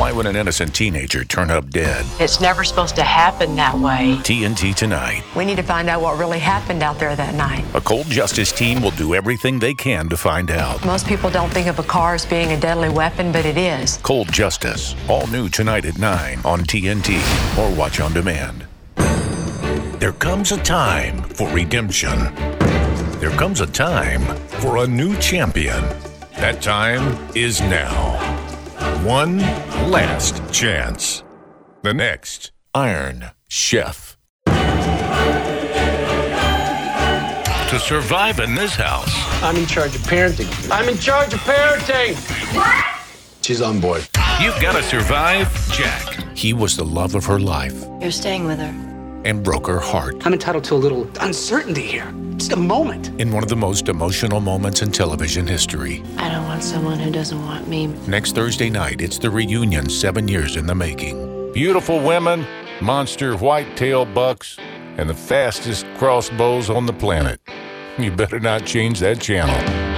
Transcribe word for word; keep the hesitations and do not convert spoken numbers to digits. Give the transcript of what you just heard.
Why would an innocent teenager turn up dead? It's never supposed to happen that way. T N T Tonight. We need to find out what really happened out there that night. A cold justice team will do everything they can to find out. Most people don't think of a car as being a deadly weapon, but it is. Cold Justice. All new tonight at nine on T N T or watch on demand. There comes a time for redemption. There comes a time for a new champion. That time is now. One last chance. The next Iron Chef. To survive in this house, I'm in charge of parenting. I'm in charge of parenting. What? She's on board. You've got to survive Jack. He was the love of her life. You're staying with her. And broke her heart. I'm entitled to a little uncertainty here. Just a moment. In one of the most emotional moments in television history. I don't want someone who doesn't want me. Next Thursday night, it's the reunion, seven years in the making. Beautiful women, monster white-tail bucks, and the fastest crossbows on the planet. You better not change that channel.